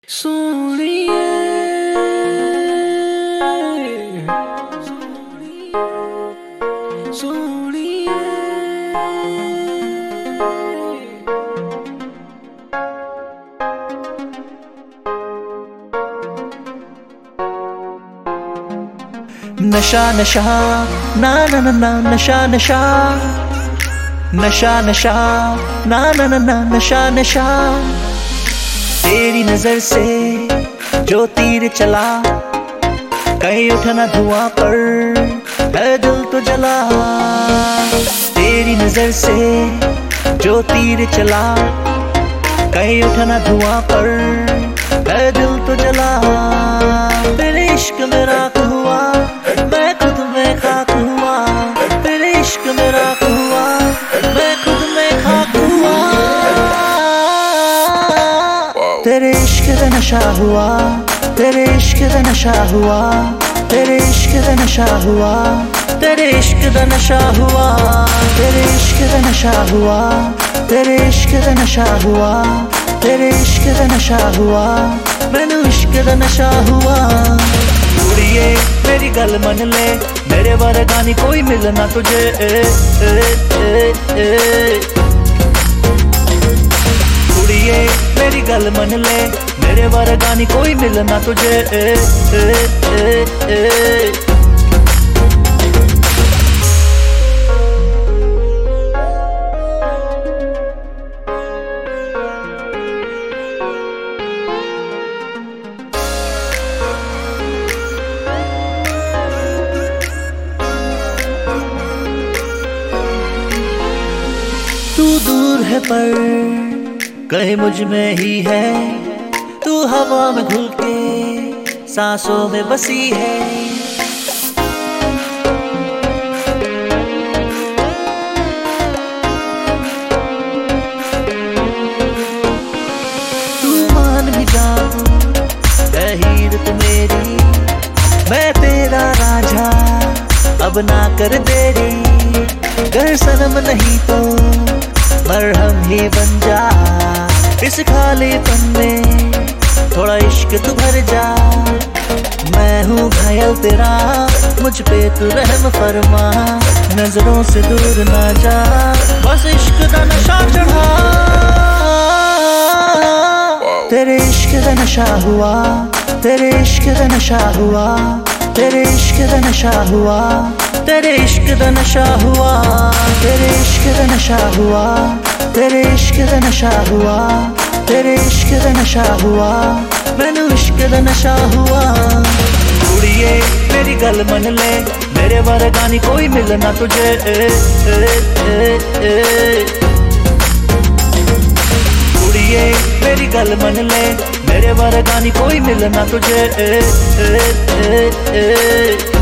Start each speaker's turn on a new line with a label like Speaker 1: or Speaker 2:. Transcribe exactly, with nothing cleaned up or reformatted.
Speaker 1: सोनिए सोनिए
Speaker 2: नशा नशा ना ना ना ना नशा नशा नशा नशा ना ना ना ना नशा नशा तेरी नजर से जो तीर चला कहीं उठना धुआं पर है दिल तो जला। तेरी नजर से जो तीर चला कहीं उठना धुआं पर है दिल तो जला। तेरे इश्क में राख हुआ मैं खुद में खाक हुआ। तेरे इश्क में राख हुआ मैं खुद में खाक हुआ। तेरे इश्क का नशा हुआ तेरे इश्क का नशा हुआ तेरे इश्क का नशा हुआ तेरे इश्क का नशा हुआ तेरे इश्क का नशा हुआ तेरे इश्क का नशा हुआ तेरे इश्क का नशा हुआ मैनू इश्क का नशा हुआ। कुड़िए मेरी गल मन ले मेरे वर्गा नहीं कोई मिलना तुझे ए, ए, ए, ए। कुड़िए मेरी गल मन ले मेरे वर्गा नहीं कोई मिलना तुझे ए, ए, ए, ए। तू दूर है पर कहीं मुझ में ही है। तू हवा में घुल के सांसों में बसी है। तू मान भी जाओ है हीर तू मेरी मैं तेरा राजा अब ना कर देरी। घर सनम नहीं तो मरहम ही बन जा इस खालीपन में थोड़ा इश्क तू भर जा। मैं हूँ घायल तेरा मुझ पे तू रहम फरमा नजरों से दूर ना जा बस इश्क का नशा चढ़ा। तेरे इश्क का नशा हुआ तेरे इश्क का नशा हुआ तेरे इश्क का नशा हुआ तेरे इश्क का नशा हुआ तेरे इश्क का नशा हुआ तेरे इश्क का नशा हुआ तेरे इश्क का नशा हुआ मैनू इश्क का नशा हुआ। कुड़िए मेरी गल मन ले मेरे वर्गा नहीं कोई मिलना तुझे ए, ए, ए, ए। कुड़िए मेरी गल मन ले मेरे वर्गा नहीं कोई मिलना तुझे ए, ए, ए, ए।